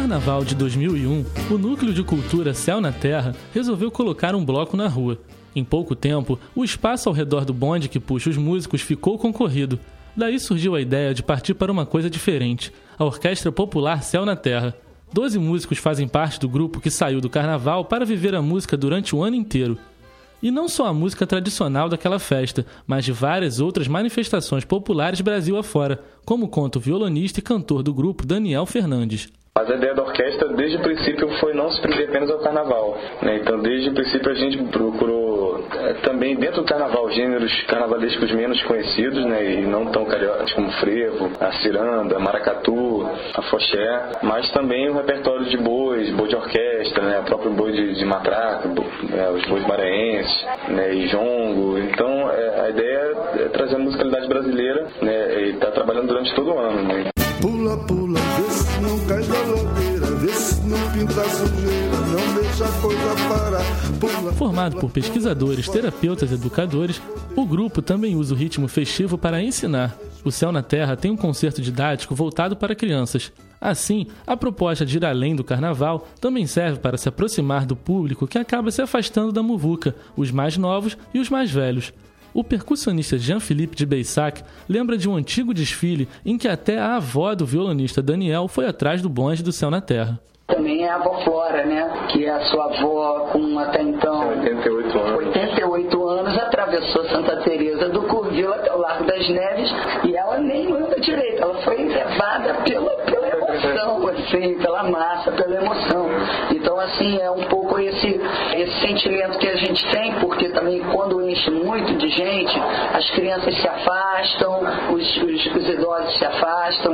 Carnaval de 2001, o Núcleo de Cultura Céu na Terra resolveu colocar um bloco na rua. Em pouco tempo, o espaço ao redor do bonde que puxa os músicos ficou concorrido. Daí surgiu a ideia de partir para uma coisa diferente, a Orquestra Popular Céu na Terra. 12 músicos fazem parte do grupo que saiu do carnaval para viver a música durante o ano inteiro. E não só a música tradicional daquela festa, mas de várias outras manifestações populares Brasil afora, como conta o violonista e cantor do grupo Daniel Fernandes. Mas a ideia da orquestra, desde o princípio, foi não se prender apenas ao carnaval, né? Então, desde o princípio, a gente procurou também, dentro do carnaval, gêneros carnavalescos menos conhecidos, né? E não tão cariocas como frevo, a ciranda, maracatu, a foché, mas também o repertório de bois, boi de orquestra, né? O próprio boi de matraca, os bois maranhenses, né? E jongo. Então, a ideia é trazer a musicalidade brasileira, né? E estar trabalhando durante todo o ano, né? Pula, pula, vê se não cai da ladeira, vê se não pinta sujeira, não deixa a coisa parar. Pula. Formado por pesquisadores, terapeutas e educadores, o grupo também usa o ritmo festivo para ensinar. O Céu na Terra tem um concerto didático voltado para crianças. Assim, a proposta de ir além do carnaval também serve para se aproximar do público que acaba se afastando da muvuca, os mais novos e os mais velhos. O percussionista Jean-Philippe de Beissac lembra de um antigo desfile em que até a avó do violonista Daniel foi atrás do bonde do Céu na Terra. Também é a avó Flora, né? Que é a sua avó com até então 88 anos, atravessou Santa Teresa do Curvil até o Largo das Neves e ela nem anda direito, ela foi levada pela emoção, assim, pela massa, pela emoção. Então, assim, é um pouco esse sentimento que a gente tem, porque também quando enche muito de gente, as crianças se afastam, os idosos se afastam.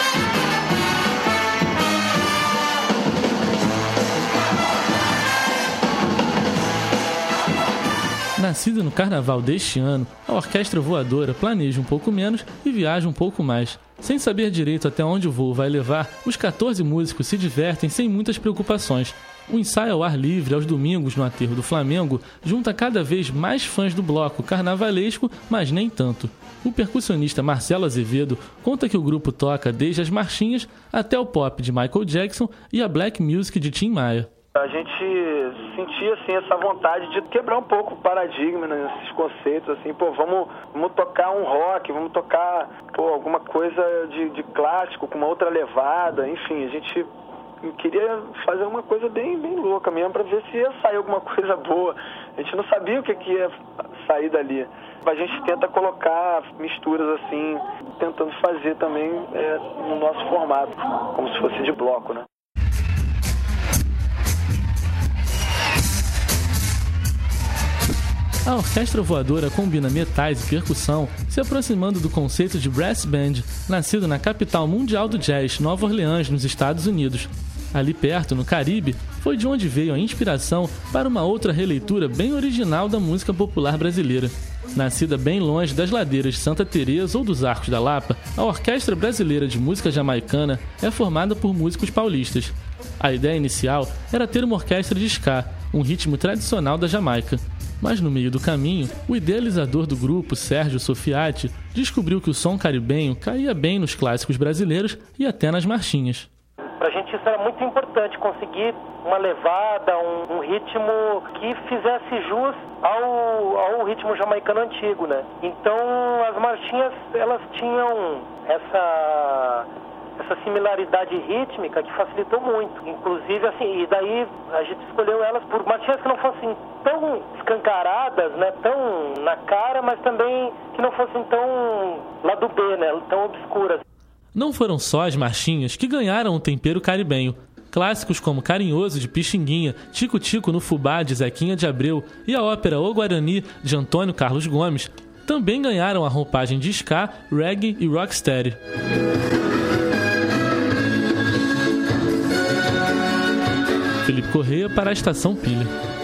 Nascida no carnaval deste ano, a Orquestra Voadora planeja um pouco menos e viaja um pouco mais. Sem saber direito até onde o voo vai levar, os 14 músicos se divertem sem muitas preocupações. O ensaio ao ar livre aos domingos no Aterro do Flamengo junta cada vez mais fãs do bloco carnavalesco, mas nem tanto. O percussionista Marcelo Azevedo conta que o grupo toca desde as marchinhas até o pop de Michael Jackson e a black music de Tim Maia. A gente sentia assim, essa vontade de quebrar um pouco o paradigma, né, esses conceitos, assim, vamos tocar um rock, vamos tocar alguma coisa de clássico, com uma outra levada, enfim, a gente queria fazer uma coisa bem louca mesmo, para ver se ia sair alguma coisa boa. A gente não sabia o que ia sair dali. A gente tenta colocar misturas assim, tentando fazer também no nosso formato, como se fosse de bloco, né? A Orquestra Voadora combina metais e percussão, se aproximando do conceito de brass band, nascido na capital mundial do jazz, Nova Orleans, nos Estados Unidos. Ali perto, no Caribe, foi de onde veio a inspiração para uma outra releitura bem original da música popular brasileira. Nascida bem longe das ladeiras de Santa Teresa ou dos Arcos da Lapa, a Orquestra Brasileira de Música Jamaicana é formada por músicos paulistas. A ideia inicial era ter uma orquestra de ska, um ritmo tradicional da Jamaica. Mas no meio do caminho, o idealizador do grupo, Sérgio Sofiati, descobriu que o som caribenho caía bem nos clássicos brasileiros e até nas marchinhas. Pra gente isso era muito importante, conseguir uma levada, um ritmo que fizesse jus ao ritmo jamaicano antigo, né? Então as marchinhas, elas tinham essa similaridade rítmica que facilitou muito. Inclusive, assim, e daí a gente escolheu elas por marchinhas que não fossem tão escancaradas, né, tão na cara, mas também que não fossem tão lado B, né, tão obscuras. Não foram só as marchinhas que ganharam o tempero caribenho. Clássicos como Carinhoso, de Pixinguinha, Tico Tico no Fubá, de Zequinha de Abreu, e a ópera O Guarani, de Antônio Carlos Gomes, também ganharam a roupagem de ska, reggae e rocksteady. Felipe Correia para a Estação Pilha.